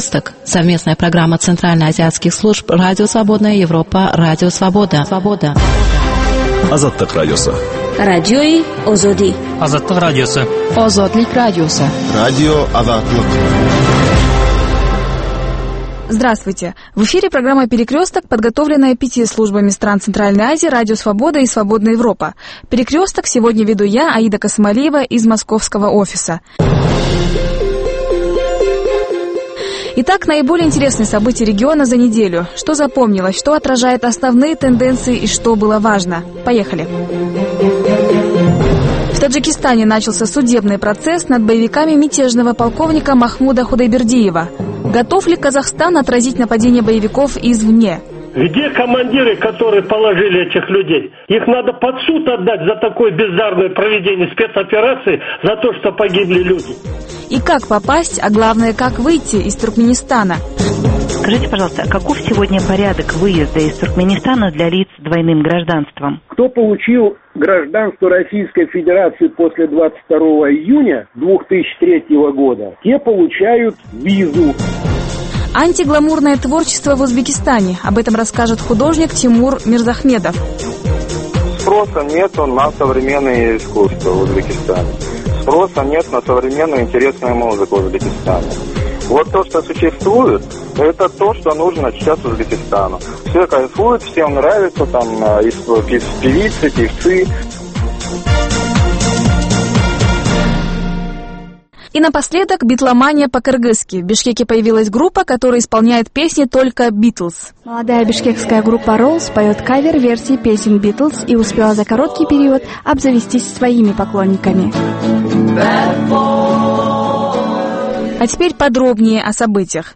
«Перекресток» — совместная программа Центральноазиатских служб «Радио Свободная Европа», «Радио Свобода». Азаттык радиосы. Радиои Озоди. Азаттык радиосы. Озодлик радиосы. Радио Азаттык. Здравствуйте! В эфире программа «Перекресток», подготовленная 5 службами стран Центральной Азии, «Радио Свобода» и «Свободная Европа». «Перекресток» сегодня веду я, Аида Касымалиева, из московского офиса. Итак, наиболее интересные события региона за неделю. Что запомнилось, что отражает основные тенденции и что было важно. Поехали! В Таджикистане начался судебный процесс над боевиками мятежного полковника Махмуда Худайбердиева. Готов ли Казахстан отразить нападение боевиков извне? Где командиры, которые положили этих людей? Их надо под суд отдать за такое бездарное проведение спецоперации, за то, что погибли люди. И как попасть, а главное, как выйти из Туркменистана? Скажите, пожалуйста, а каков сегодня порядок выезда из Туркменистана для лиц с двойным гражданством? Кто получил гражданство Российской Федерации после 22 июня 2003 года, те получают визу. Антигламурное творчество в Узбекистане. Об этом расскажет художник Тимур Мирзахмедов. Спроса нет на современное искусство в Узбекистане. Спроса нет на современную интересную музыку в Узбекистане. Вот то, что существует, это то, что нужно сейчас Узбекистану. Все кайфуют, всем нравится, там, певицы, певцы. И напоследок битломания по-кыргызски. В Бишкеке появилась группа, которая исполняет песни только «Битлз». Молодая бишкекская группа «Роллс» поет кавер-версии песен «Битлз» и успела за короткий период обзавестись своими поклонниками. А теперь подробнее о событиях.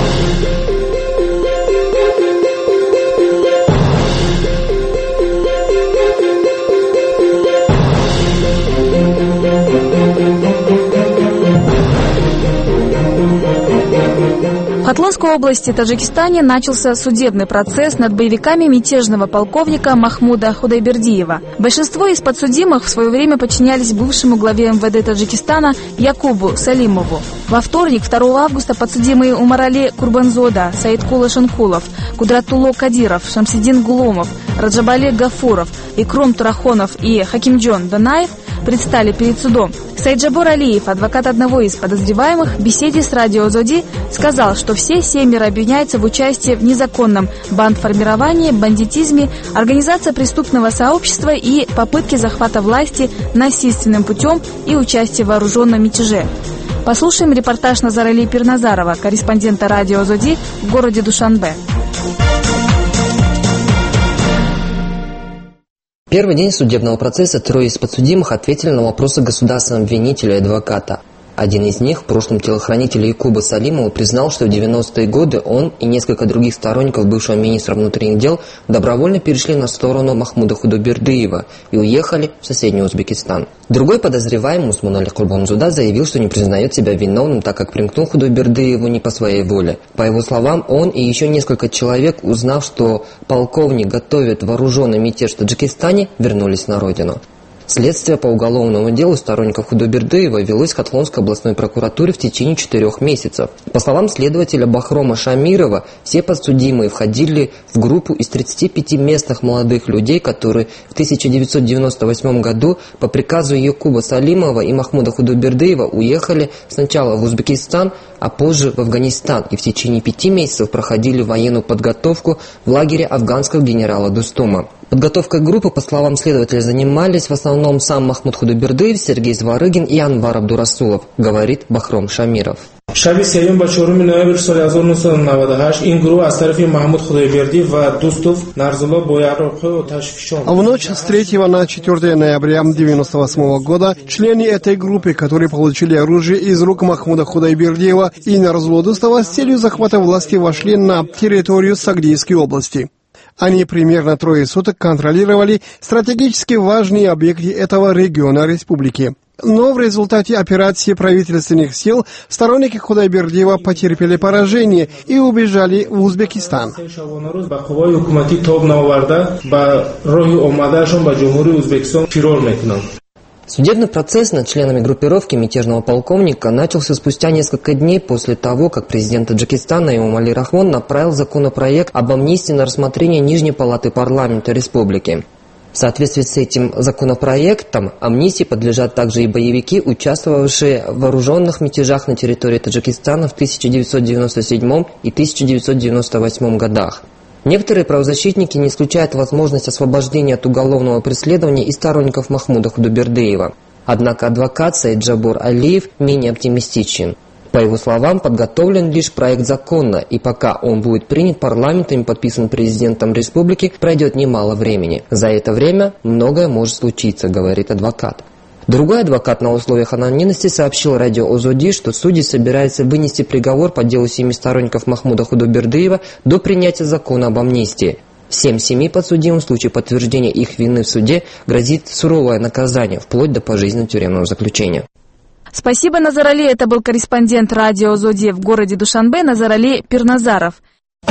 В Хатланской области Таджикистане начался судебный процесс над боевиками мятежного полковника Махмуда Худайбердиева. Большинство из подсудимых в свое время подчинялись бывшему главе МВД Таджикистана Якубу Салимову. Во вторник, 2 августа, подсудимые Умарали Курбанзода, Саидкула Шанкулов, Кудратулло Кадиров, Шамсидин Гуломов, Раджабали Гафуров, Икрум Турахонов и Хакимджон Данаев предстали перед судом. Сайджабор Алиев, адвокат одного из подозреваемых, в беседе с радио Озоди сказал, что все 7 обвиняются в участии в незаконном бандформировании, бандитизме, организации преступного сообщества и попытке захвата власти насильственным путем и участии в вооруженном мятеже. Послушаем репортаж Назарали Пирназарова, корреспондента радио Озоди в городе Душанбе. Первый день судебного процесса 3 из подсудимых ответили на вопросы государственного обвинителя и адвоката. Один из них, в прошлом телохранитель Якуба Салимова, признал, что в 90-е годы он и несколько других сторонников бывшего министра внутренних дел добровольно перешли на сторону Махмуда Худайбердиева и уехали в соседний Узбекистан. Другой подозреваемый, Усманали Курбанзода, заявил, что не признает себя виновным, так как примкнул Худайбердиеву не по своей воле. По его словам, он и еще несколько человек, узнав, что полковник готовит вооруженный мятеж в Таджикистане, вернулись на родину. Следствие по уголовному делу сторонников Худайбердиева велось в Хатланской областной прокуратуре в течение 4 месяцев. По словам следователя Бахрома Шамирова, все подсудимые входили в группу из 35 местных молодых людей, которые в 1998 году по приказу Якуба Салимова и Махмуда Худайбердиева уехали сначала в Узбекистан, а позже в Афганистан и в течение 5 месяцев проходили военную подготовку в лагере афганского генерала Дустума. Подготовкой группы, по словам следователя, занимались в основном сам Махмуд Худайбердиев, Сергей Зварыгин и Анвар Абдурасулов, говорит Бахром Шамиров. شب 3 و 4 نوامبر سال 1998 این گروه از طرف محمود خدایبردی و دوستوف نرزلا бояров تشفیشان. В ночь с 3 на 4 ноября 1998 года члены этой группы, которые получили оружие из рук Махмуда Худайбердиева и Нарзула Дустова, с целью захвата власти вошли на территорию Сагдийской области. Они примерно 3 суток контролировали стратегически важные объекты этого региона республики. Но в результате операции правительственных сил сторонники Худайбердиева потерпели поражение и убежали в Узбекистан. Судебный процесс над членами группировки мятежного полковника начался спустя несколько дней после того, как президент Таджикистана Эмомали Рахмон направил законопроект об амнистии на рассмотрение Нижней палаты парламента республики. В соответствии с этим законопроектом амнистии подлежат также и боевики, участвовавшие в вооруженных мятежах на территории Таджикистана в 1997 и 1998 годах. Некоторые правозащитники не исключают возможность освобождения от уголовного преследования и сторонников Махмуда Худайбердиева. Однако адвокат Саид Джабур Алиев менее оптимистичен. По его словам, подготовлен лишь проект закона, и пока он будет принят парламентом и подписан президентом республики, пройдет немало времени. За это время многое может случиться, говорит адвокат. Другой адвокат на условиях анонимности сообщил радио Озоди, что судьи собираются вынести приговор по делу 7 сторонников Махмуда Худайбердиева до принятия закона об амнистии. Всем 7 подсудимым в случае подтверждения их вины в суде грозит суровое наказание, вплоть до пожизненного тюремного заключения. Спасибо, Назарали. Это был корреспондент радио Озоди в городе Душанбе Назарали Пирназаров.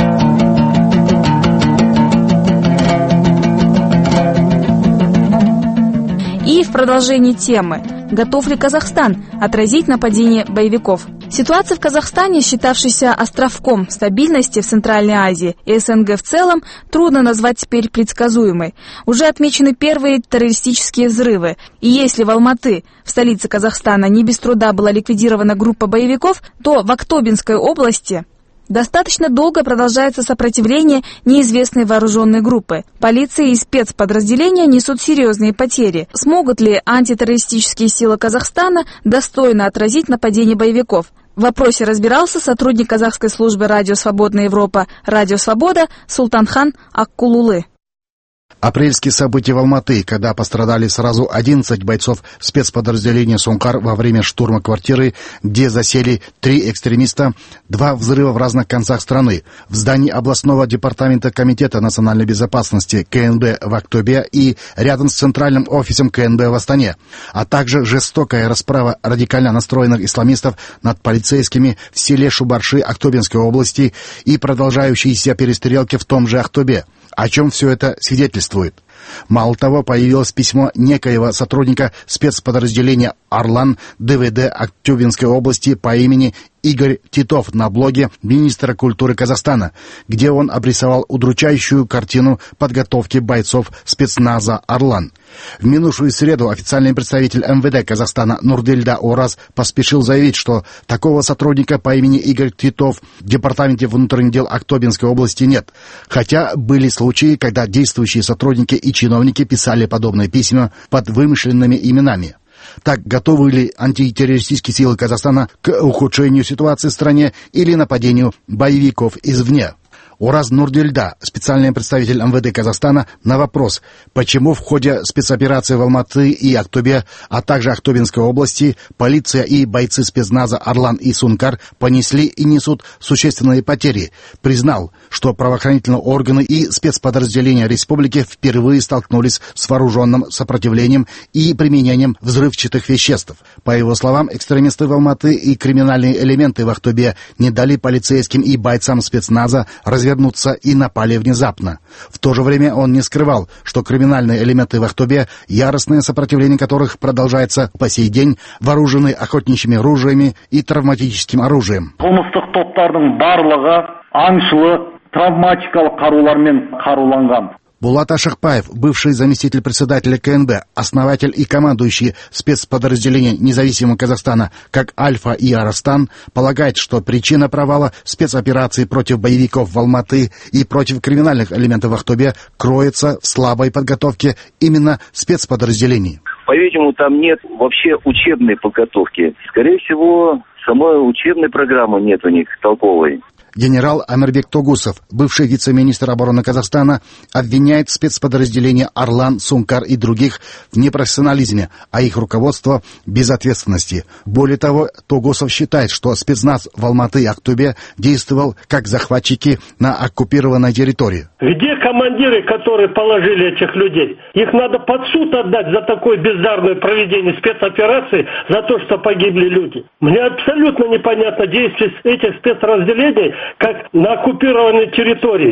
И в продолжении темы. Готов ли Казахстан отразить нападение боевиков? Ситуация в Казахстане, считавшейся островком стабильности в Центральной Азии и СНГ в целом, трудно назвать теперь предсказуемой. Уже отмечены первые террористические взрывы. И если в Алматы, в столице Казахстана, не без труда была ликвидирована группа боевиков, то в Актобинской области достаточно долго продолжается сопротивление неизвестной вооруженной группы. Полиция и спецподразделения несут серьезные потери. Смогут ли антитеррористические силы Казахстана достойно отразить нападение боевиков? В вопросе разбирался сотрудник казахской службы «Радио Свободная Европа» «Радио Свобода» Султанхан Аккулулы. Апрельские события в Алматы, когда пострадали сразу 11 бойцов спецподразделения «Сункар» во время штурма квартиры, где засели 3 экстремиста, 2 взрыва в разных концах страны, в здании областного департамента Комитета национальной безопасности КНБ в Актобе и рядом с центральным офисом КНБ в Астане, а также жестокая расправа радикально настроенных исламистов над полицейскими в селе Шубарши Актобинской области и продолжающиеся перестрелки в том же Актобе. О чем все это свидетельствует? Мало того, появилось письмо некоего сотрудника спецподразделения «Орлан» ДВД Актюбинской области по имени Игорь Титов на блоге министра культуры Казахстана, где он обрисовал удручающую картину подготовки бойцов спецназа «Орлан». В минувшую среду официальный представитель МВД Казахстана Нурдильда Ораз поспешил заявить, что такого сотрудника по имени Игорь Титов в Департаменте внутренних дел Актобинской области нет, хотя были случаи, когда действующие сотрудники и чиновники писали подобные письма под вымышленными именами. Так, готовы ли антитеррористические силы Казахстана к ухудшению ситуации в стране или нападению боевиков извне? Ораз Нурдильда, специальный представитель МВД Казахстана, на вопрос, почему в ходе спецоперации в Алматы и Актобе, а также Актобинской области, полиция и бойцы спецназа «Орлан» и «Сункар» понесли и несут существенные потери, признал, что правоохранительные органы и спецподразделения республики впервые столкнулись с вооруженным сопротивлением и применением взрывчатых веществ. По его словам, экстремисты в Алматы и криминальные элементы в Актобе не дали полицейским и бойцам спецназа развернуться и напали внезапно. В то же время он не скрывал, что криминальные элементы в Актобе, яростное сопротивление которых продолжается по сей день, вооружены охотничьими ружьями и травматическим оружием. Булат Ашықбаев, бывший заместитель председателя КНБ, основатель и командующий спецподразделения независимого Казахстана, как Альфа и Арастан, полагает, что причина провала спецоперации против боевиков в Алматы и против криминальных элементов в Актобе кроется в слабой подготовке именно спецподразделений. По-видимому, там нет вообще учебной подготовки. Скорее всего, самой учебной программы нет у них толковой. Генерал Амирбек Тогусов, бывший вице-министр обороны Казахстана, обвиняет спецподразделения «Орлан», «Сункар» и других в непрофессионализме, а их руководство – безответственности. Более того, Тогусов считает, что спецназ в Алматы и Актобе действовал как захватчики на оккупированной территории. Где командиры, которые положили этих людей? Их надо под суд отдать за такое бездарное проведение спецоперации, за то, что погибли люди. Мне абсолютно непонятно действие этих спецразделений, как на оккупированной территории. В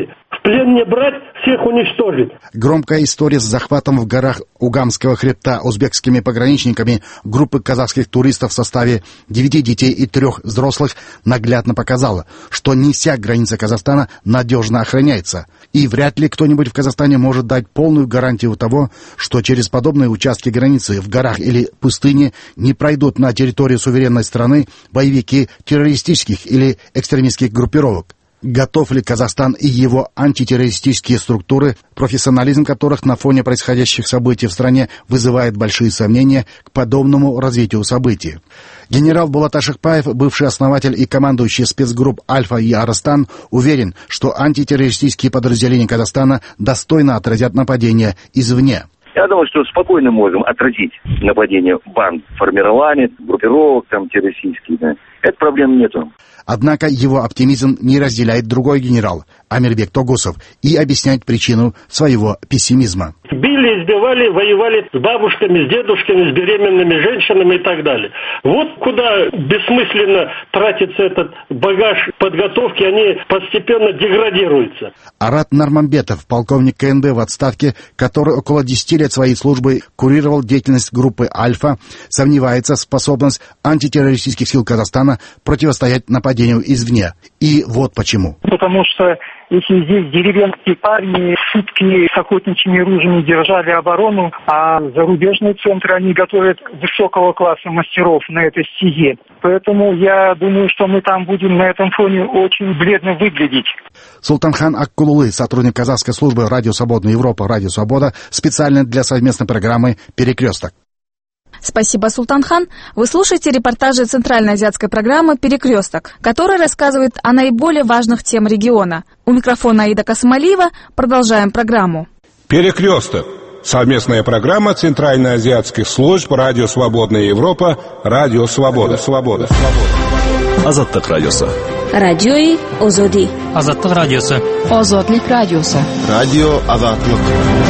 плен не брать, всех уничтожить. Громкая история с захватом в горах Угамского хребта узбекскими пограничниками группы казахских туристов в составе 9 детей и 3 взрослых наглядно показала, что не вся граница Казахстана надежно охраняется. И вряд ли кто-нибудь в Казахстане может дать полную гарантию того, что через подобные участки границы в горах или пустыне не пройдут на территорию суверенной страны боевики террористических или экстремистских группировок. Готов ли Казахстан и его антитеррористические структуры, профессионализм которых на фоне происходящих событий в стране вызывает большие сомнения к подобному развитию событий? Генерал Булат Ашыкбаев, бывший основатель и командующий спецгрупп «Альфа» и «Арастан», уверен, что антитеррористические подразделения Казахстана достойно отразят нападения извне. Я думаю, что спокойно можем отразить нападение банд, формирования, группировок там террористических. Да. Этой проблемы нету. Однако его оптимизм не разделяет другой генерал, Амирбек Тогусов, и объясняет причину своего пессимизма. Били, избивали, воевали с бабушками, с дедушками, с беременными женщинами и так далее. Вот куда бессмысленно тратится этот багаж подготовки, они постепенно деградируются. Арат Нармамбетов, полковник КНБ в отставке, который около 10 лет своей службы курировал деятельность группы «Альфа», сомневается в способности антитеррористических сил Казахстана противостоять нападению извне. И вот почему. Потому что если здесь деревенские парни сутки с охотничьими ружьями держали оборону, а зарубежные центры, они готовят высокого класса мастеров на этой стезе. Поэтому я думаю, что мы там будем на этом фоне очень бледно выглядеть. Султанхан Аккулулы, сотрудник казахской службы «Радио Свободная Европа», «Радио Свобода», специально для совместной программы «Перекресток». Спасибо, Султанхан. Вы слушаете репортажи центральноазиатской программы «Перекресток», которая рассказывает о наиболее важных темах региона. У микрофона Аида Касымалиева. Продолжаем программу. «Перекресток». Совместная программа центральноазиатских служб «Радио Свободная Европа», «Радио Свобода». Азаттык радиосы. Радиои Озоди. Азаттык радиосы. Озодлик радиосы. Радио Азаттык.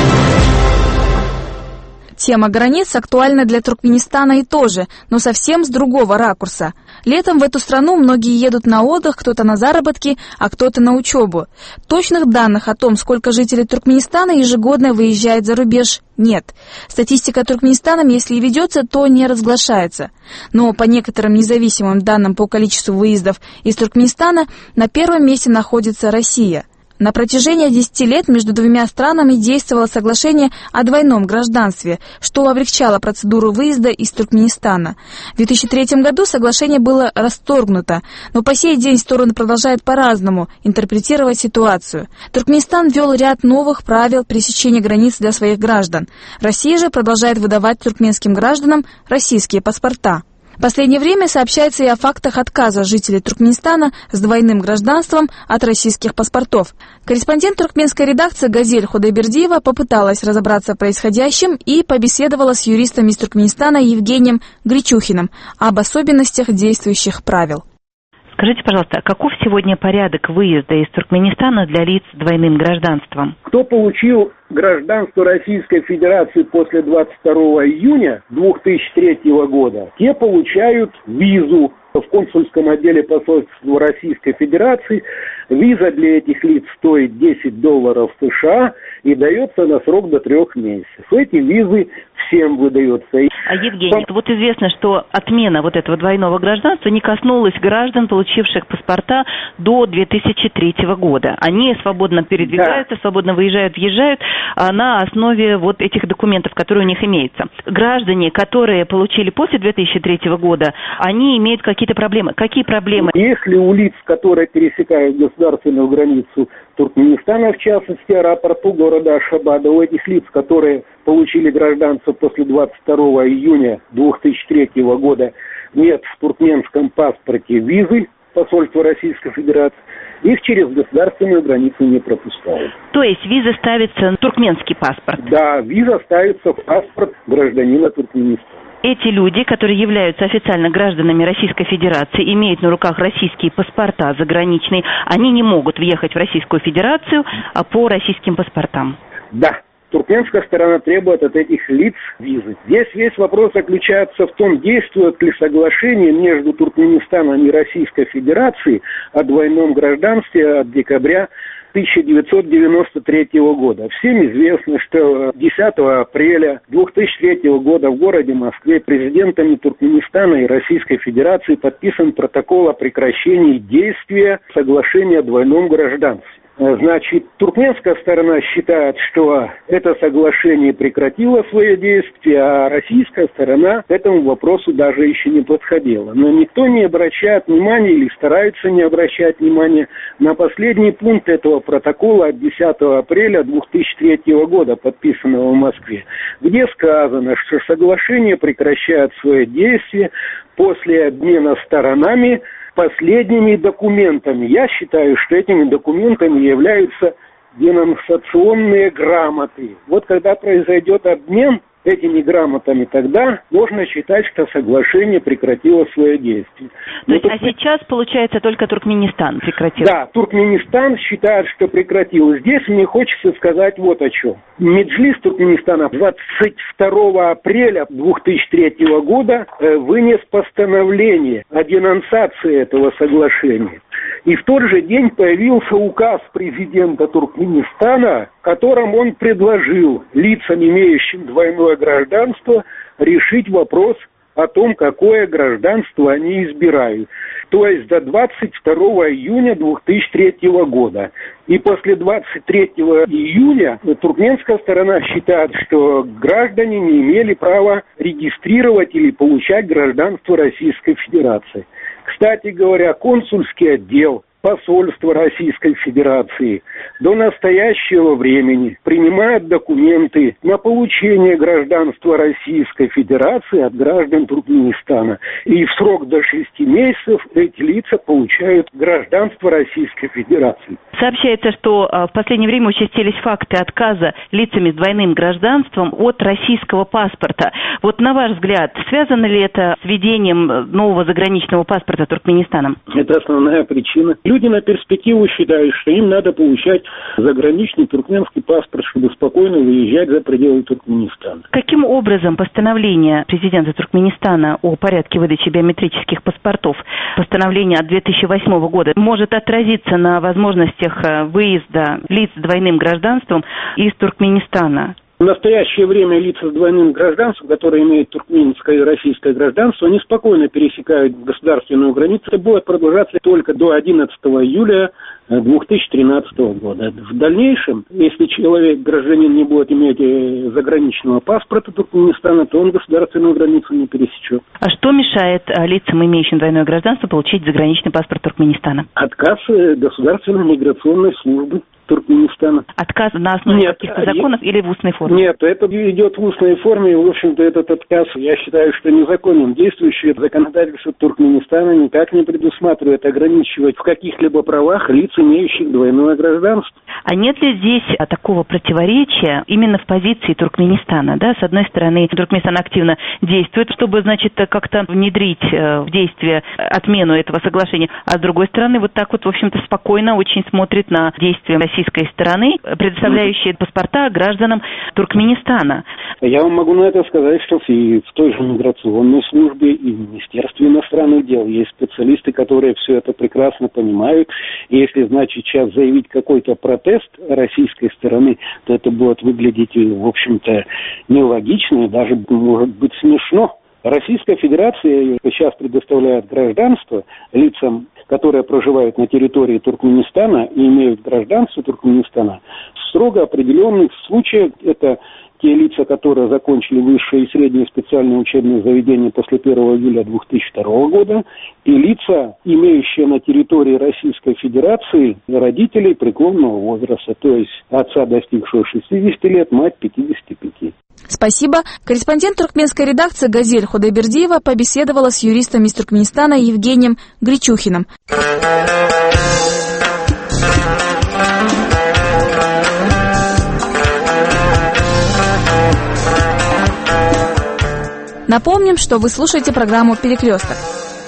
Тема границ актуальна для Туркменистана и тоже, но совсем с другого ракурса. Летом в эту страну многие едут на отдых, кто-то на заработки, а кто-то на учебу. Точных данных о том, сколько жителей Туркменистана ежегодно выезжает за рубеж, нет. Статистика Туркменистана, если и ведется, то не разглашается. Но по некоторым независимым данным по количеству выездов из Туркменистана на первом месте находится Россия. На протяжении 10 лет между двумя странами действовало соглашение о двойном гражданстве, что облегчало процедуру выезда из Туркменистана. В 2003 году соглашение было расторгнуто, но по сей день стороны продолжают по-разному интерпретировать ситуацию. Туркменистан ввел ряд новых правил пересечения границ для своих граждан. Россия же продолжает выдавать туркменским гражданам российские паспорта. В последнее время сообщается и о фактах отказа жителей Туркменистана с двойным гражданством от российских паспортов. Корреспондент туркменской редакции «Газель» Худайбердиева попыталась разобраться в происходящем и побеседовала с юристом из Туркменистана Евгением Гречухиным об особенностях действующих правил. Скажите, пожалуйста, каков сегодня порядок выезда из Туркменистана для лиц с двойным гражданством? Кто получил гражданство Российской Федерации после 22 июня 2003 года, те получают визу в консульском отделе посольства Российской Федерации. Виза для этих лиц стоит $10 США и дается на срок до 3 месяцев. Эти визы всем выдаются. А, Евгений, вот известно, что отмена вот этого двойного гражданства не коснулась граждан, получивших паспорта до 2003 года. Они свободно передвигаются, свободно выезжают, въезжают на основе вот этих документов, которые у них имеются. Граждане, которые получили после 2003 года, они имеют какие-то проблемы. Какие проблемы? Если у лиц, которые пересекают государственную границу Туркменистана, в частности, аэропорту города Ашхабада, у этих лиц, которые получили гражданство после 22 июня 2003 года, нет в туркменском паспорте визы посольства Российской Федерации, их через государственную границу не пропускают. То есть виза ставится на туркменский паспорт? Да, виза ставится в паспорт гражданина Туркменистана. Эти люди, которые являются официально гражданами Российской Федерации, имеют на руках российские паспорта заграничные, они не могут въехать в Российскую Федерацию по российским паспортам? Да. Туркменская сторона требует от этих лиц визы. Здесь весь вопрос заключается в том, действует ли соглашение между Туркменистаном и Российской Федерацией о двойном гражданстве от декабря 1993 года. Всем известно, что 10 апреля 2003 года в городе Москве президентами Туркменистана и Российской Федерации подписан протокол о прекращении действия соглашения о двойном гражданстве. Значит, туркменская сторона считает, что это соглашение прекратило свое действие, а российская сторона к этому вопросу даже еще не подходила. Но никто не обращает внимания или старается не обращать внимания на последний пункт этого протокола от 10 апреля 2003 года, подписанного в Москве, где сказано, что соглашение прекращает свое действие после обмена сторонами последними документами. Я считаю, что этими документами являются денонсационные грамоты. Вот когда произойдет обмен этими грамотами, тогда можно считать, что соглашение прекратило свое действие. То есть, а сейчас, получается, только Туркменистан прекратил? Да, Туркменистан считает, что прекратил. Здесь мне хочется сказать вот о чем. Меджлис Туркменистана 22 апреля 2003 года вынес постановление о денонсации этого соглашения. И в тот же день появился указ президента Туркменистана, в котором он предложил лицам, имеющим двойное гражданство, решить вопрос о том, какое гражданство они избирают. То есть до 22 июня 2003 года. И после 23 июня туркменская сторона считает, что граждане не имели права регистрировать или получать гражданство Российской Федерации. Кстати говоря, консульский отдел посольства Российской Федерации до настоящего времени принимает документы на получение гражданства Российской Федерации от граждан Туркменистана. И в срок до 6 месяцев эти лица получают гражданство Российской Федерации. Сообщается, что в последнее время участились факты отказа лицами с двойным гражданством от российского паспорта. Вот на ваш взгляд, связано ли это с введением нового заграничного паспорта Туркменистаном? Это основная причина. Люди на перспективу считают, что им надо получать заграничный туркменский паспорт, чтобы спокойно выезжать за пределы Туркменистана. Каким образом постановление президента Туркменистана о порядке выдачи биометрических паспортов, постановление от 2008 года, может отразиться на возможностях выезда лиц с двойным гражданством из Туркменистана? В настоящее время лица с двойным гражданством, которые имеют туркменское и российское гражданство, они спокойно пересекают государственную границу. Это будет продолжаться только до 11 июля 2013 года. В дальнейшем, если человек, гражданин, не будет иметь заграничного паспорта Туркменистана, то он государственную границу не пересечет. А что мешает лицам, имеющим двойное гражданство, получить заграничный паспорт Туркменистана? Отказ государственной миграционной службы Туркменистана. Отказ на основе каких-то законов или в устной форме? Нет, это идет в устной форме, и, в общем-то, этот отказ, я считаю, что незаконен. Действующее законодательство Туркменистана никак не предусматривает ограничивать в каких-либо правах лиц, имеющих двойное гражданство. А нет ли здесь такого противоречия именно в позиции Туркменистана? Да? С одной стороны, Туркменистан активно действует, чтобы, значит, как-то внедрить в действие отмену этого соглашения, а с другой стороны, вот так вот, в общем-то, спокойно очень смотрит на действия российской стороны, предоставляющие паспорта гражданам Туркменистана. Я вам могу на это сказать, что и в той же миграционной службе, и в Министерстве иностранных дел есть специалисты, которые все это прекрасно понимают. И если, значит, сейчас заявить какой-то протест российской стороны, то это будет выглядеть, в общем-то, нелогично и даже, может быть, смешно. Российская Федерация сейчас предоставляет гражданство лицам, которые проживают на территории Туркменистана и имеют гражданство Туркменистана. В строго определенных случаях это те лица, которые закончили высшее и среднее специальное учебное заведение после 1 июля 2002 года, и лица, имеющие на территории Российской Федерации родителей преклонного возраста, то есть отца, достигшего 60 лет, мать 55. Спасибо. Корреспондент туркменской редакции «Газель» Худайбердиева побеседовала с юристом из Туркменистана Евгением Гречухиным. Напомним, что вы слушаете программу «Перекресток».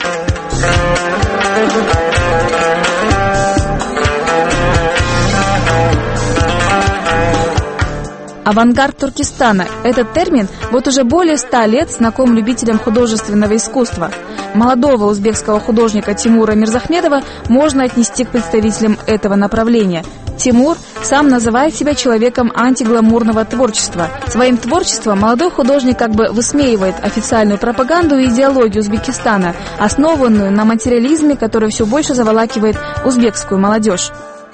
Авангард Туркестана. Этот термин вот уже более 100 лет знаком любителям художественного искусства. Молодого узбекского художника Тимура Мирзахмедова можно отнести к представителям этого направления. Тимур сам называет себя человеком антигламурного творчества. Своим творчеством молодой художник как бы высмеивает официальную пропаганду и идеологию Узбекистана, основанную на материализме, который все больше заволакивает узбекскую молодежь.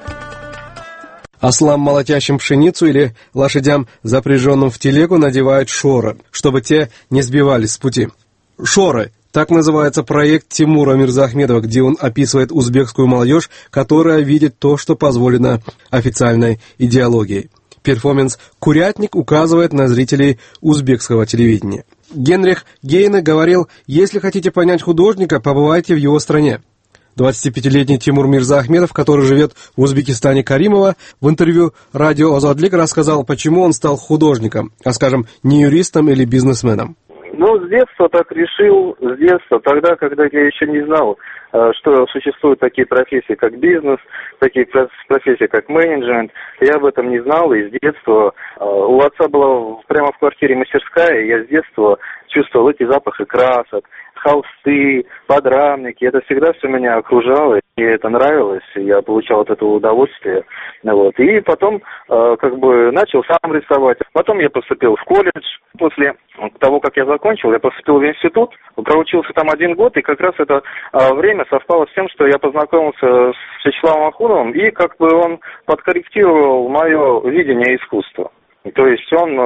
Ослам, молотящим пшеницу, или лошадям, запряженным в телегу, надевают шоры, чтобы те не сбивались с пути. Шоры — так называется проект Тимура Мирзахметова, где он описывает узбекскую молодежь, которая видит то, что позволено официальной идеологией. Перформанс «Курятник» указывает на зрителей узбекского телевидения. Генрих Гейне говорил: «Если хотите понять художника, побывайте в его стране». 25-летний Тимур Мирзахметов, который живет в Узбекистане, Каримова, в интервью радио «Озодлик» рассказал, почему он стал художником, а, скажем, не юристом или бизнесменом. С детства так решил, с детства, тогда, когда я еще не знал, что существуют такие профессии, как бизнес, такие профессии, как менеджмент. Я об этом не знал, и с детства у отца была прямо в квартире мастерская, и я с детства чувствовал эти запахи красок, холсты, подрамники. Это всегда все меня окружало, и это нравилось, и я получал от этого удовольствие. И потом начал сам рисовать. Потом я поступил в колледж. После того, как я закончил, я поступил в институт, проучился там 1 год, и как раз это время совпало с тем, что я познакомился с Вячеславом Ахуновым, и он подкорректировал мое видение искусства. То есть он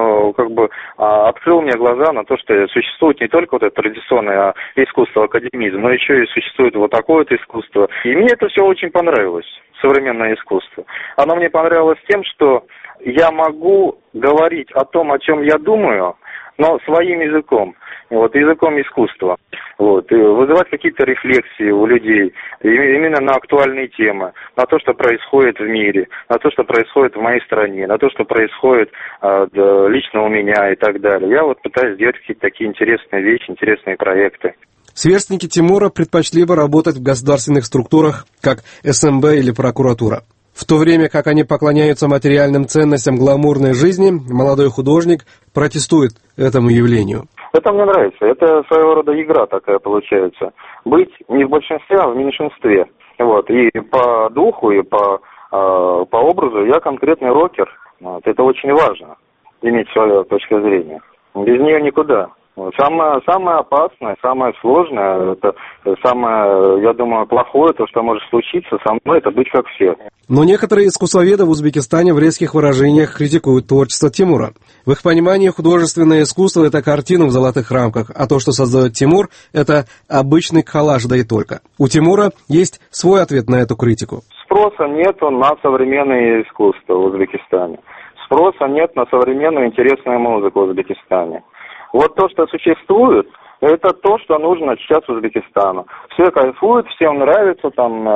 открыл мне глаза на то, что существует не только это традиционное искусство, академизм, но еще и существует вот такое вот искусство. И мне это все очень понравилось, современное искусство. Оно мне понравилось тем, что я могу говорить о том, о чем я думаю, но своим языком, языком искусства. И вызывать какие-то рефлексии у людей именно на актуальные темы, на то, что происходит в мире, на то, что происходит в моей стране, на то, что происходит лично у меня и так далее. Я пытаюсь делать какие-то такие интересные вещи, интересные проекты. Сверстники Тимура предпочли бы работать в государственных структурах, как СМБ или прокуратура. В то время как они поклоняются материальным ценностям гламурной жизни, молодой художник протестует этому явлению. Это мне нравится. Это своего рода игра такая получается. Быть не в большинстве, а в меньшинстве. И по духу, и по образу я конкретный рокер. Это очень важно, иметь свою точку зрения. Без нее никуда. Самое опасное, самое сложное, это самое, я думаю, плохое, то, что может случиться со мной, это быть как все. Но некоторые искусствоведы в Узбекистане в резких выражениях критикуют творчество Тимура. В их понимании художественное искусство — это картина в золотых рамках, а то, что создает Тимур, это обычный коллаж, да и только. У Тимура есть свой ответ на эту критику. Спроса нету на современное искусство в Узбекистане. Спроса нет на современную интересную музыку в Узбекистане. То, что существует, это то, что нужно сейчас Узбекистану. Все кайфуют, всем нравится,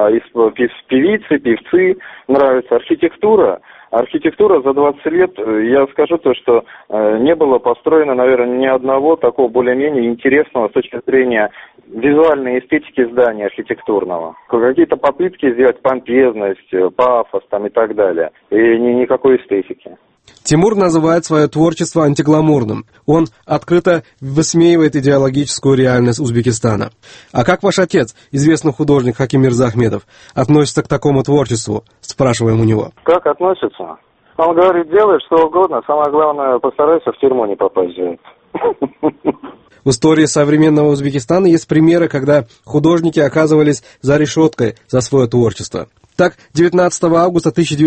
певицы, певцы, нравится архитектура. Архитектура за 20 лет, я скажу то, что не было построено, наверное, ни одного такого более-менее интересного с точки зрения визуальной эстетики здания архитектурного. Какие-то попытки сделать помпезность, пафос и так далее. И никакой эстетики. Тимур называет свое творчество антигламурным. Он открыто высмеивает идеологическую реальность Узбекистана. А как ваш отец, известный художник Хаким Мирзахметов, относится к такому творчеству? Спрашиваем у него. Как относится? Он говорит, делай что угодно, самое главное, постарайся в тюрьму не попасть за это. В истории современного Узбекистана есть примеры, когда художники оказывались за решеткой за свое творчество. Так, 19 августа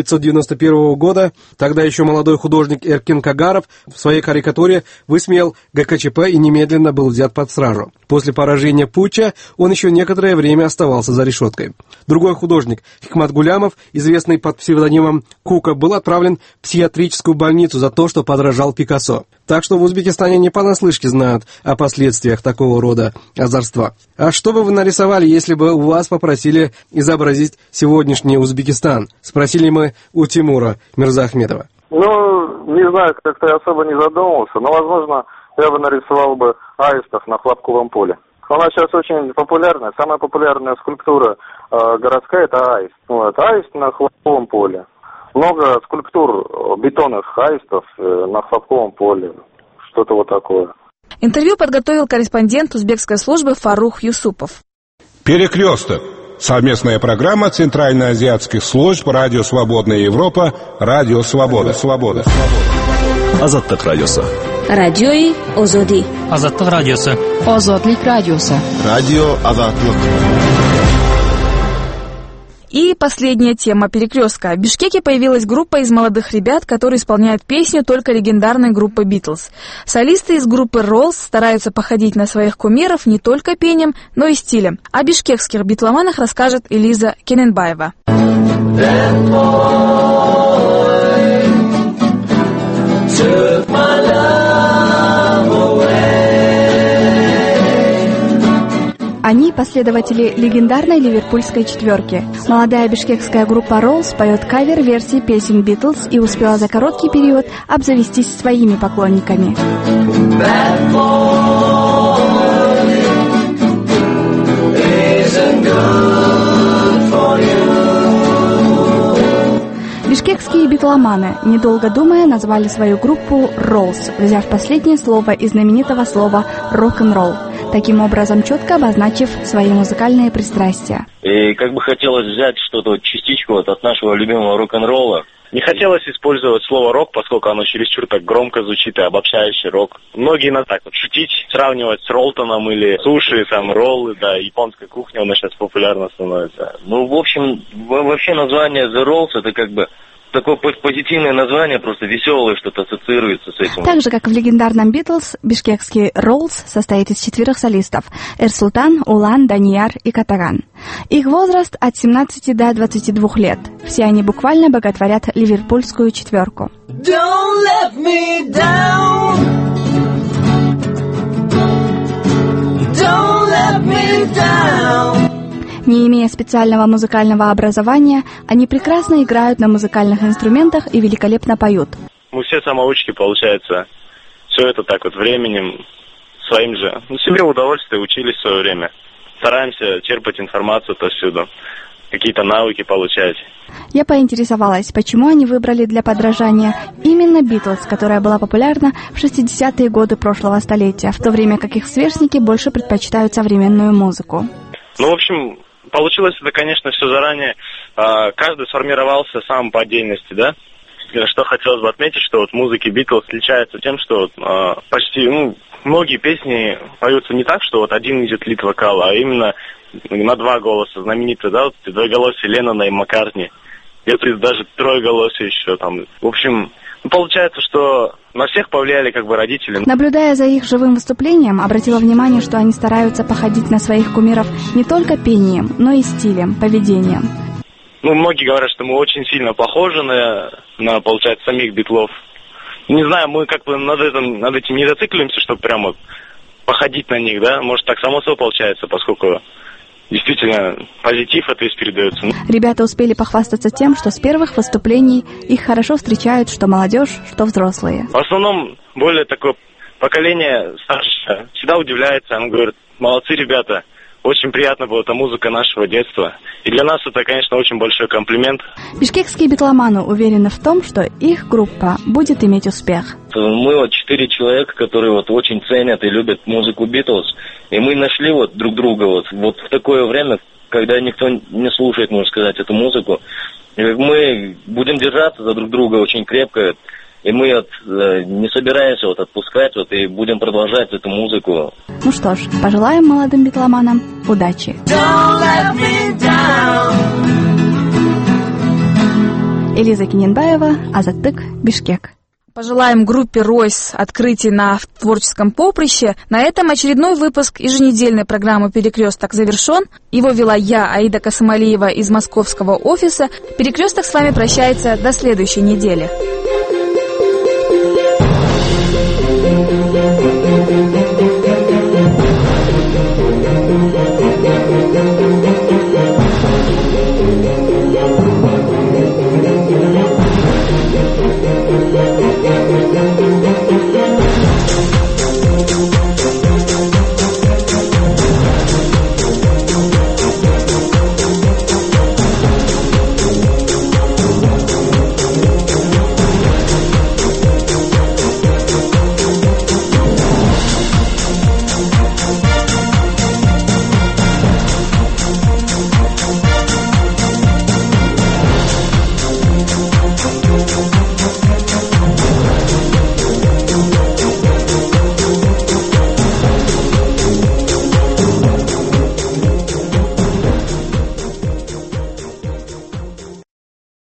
1991 года тогда еще молодой художник Эркин Кагаров в своей карикатуре высмеял ГКЧП и немедленно был взят под стражу. После поражения путча он еще некоторое время оставался за решеткой. Другой художник Хикмат Гулямов, известный под псевдонимом Кука, был отправлен в психиатрическую больницу за то, что подражал Пикассо. Так что в Узбекистане не понаслышке знают о последствиях такого рода озорства. А что бы вы нарисовали, если бы у вас попросили изобразить сегодняшний Узбекистан? Спросили мы у Тимура Мирзахметова. Не знаю, как-то я особо не задумывался, но, возможно, я бы нарисовал бы аистов на Хлопковом поле. Она сейчас очень популярная, самая популярная скульптура городская – это аист. Аист на Хлопковом поле. Много скульптур бетонных аистов на Хлопковом поле. Что-то такое. Интервью подготовил корреспондент узбекской службы Фарух Юсупов. Перекресток. Совместная программа Центральноазиатских служб Радио Свободная Европа, Радио Свобода. Азаттык радиосы. Радиои Озоди. Азаттык радиосы. Озодлик радиосы. Радио Азаттык. И последняя тема перекрестка. В Бишкеке появилась группа из молодых ребят, которые исполняют песню только легендарной группы Битлз. Солисты из группы Роллс стараются походить на своих кумиров не только пением, но и стилем. О бишкекских битломанах расскажет Элиза Кененбаева. Они последователи легендарной ливерпульской четверки. Молодая бишкекская группа Роллс поет кавер-версии песен Битлз и успела за короткий период обзавестись своими поклонниками. Бишкекские битломаны, недолго думая, назвали свою группу «Роллс», взяв последнее слово из знаменитого слова «рок-н-ролл», таким образом четко обозначив свои музыкальные пристрастия. И как бы хотелось взять что-то, частичку от нашего любимого рок-н-ролла. Не хотелось использовать слово «рок», поскольку оно чересчур так громко звучит и обобщающий рок. Многие нас так вот шутить, сравнивать с Ролтоном или суши, там, роллы, да, японская кухня, она сейчас популярна становится. Ну, в общем, вообще название The Rolls это как бы такое позитивное название, просто веселое, что-то ассоциируется с этим. Так же, как в легендарном Битлз, бишкекский Роллс состоит из 4 солистов – Эрсултан, Улан, Данияр и Катаган. Их возраст от 17 до 22 лет. Все они буквально боготворят ливерпульскую четверку. Don't let me down. Don't let me down. Не имея специального музыкального образования, они прекрасно играют на музыкальных инструментах и великолепно поют. Мы все самоучки, получается. Все это так вот временем, своим же. Себе в удовольствие учились в свое время. Стараемся черпать информацию отовсюду, какие-то навыки получать. Я поинтересовалась, почему они выбрали для подражания именно Битлз, которая была популярна в 60-е годы прошлого столетия, в то время как их сверстники больше предпочитают современную музыку. Ну, в общем, получилось это, конечно, все заранее. Каждый сформировался сам по отдельности, да? Что хотелось бы отметить, что вот музыки Битлз отличается тем, что почти, многие песни поются не так, что вот один идет лид-вокал, а именно на 2 голоса. Знаменитые, да, вот двоеголосие Леннона и Маккартни. Где-то даже троеголосие еще там. В общем, получается, что на всех повлияли как бы родители. Наблюдая за их живым выступлением, обратила внимание, что они стараются походить на своих кумиров не только пением, но и стилем, поведением. Многие говорят, что мы очень сильно похожи на получается, самих Битлов. Не знаю, мы как бы над этим не зацикливаемся, чтобы прямо походить на них, да? Может, так само собой получается, поскольку действительно позитив это и передается. Ребята успели похвастаться тем, что с первых выступлений их хорошо встречают что молодежь, что взрослые. В основном более такое поколение старшее всегда удивляется, он говорит: молодцы ребята, очень приятно была эта музыка нашего детства. И для нас это, конечно, очень большой комплимент. Бишкекские битломаны уверены в том, что их группа будет иметь успех. Мы 4 человека, которые очень ценят и любят музыку Битлз. И мы нашли друг друга в такое время, когда никто не слушает, можно сказать, эту музыку. И мы будем держаться за друг друга очень крепко. И мы не собираемся отпускать и будем продолжать эту музыку. Ну что ж, пожелаем молодым битломанам удачи. Элиза Кененбаева, Азаттык, Бишкек. Пожелаем группе «Ройс» открытий на творческом поприще. На этом очередной выпуск еженедельной программы «Перекресток» завершен. Его вела я, Аида Касымалиева, из московского офиса. «Перекресток» с вами прощается до следующей недели.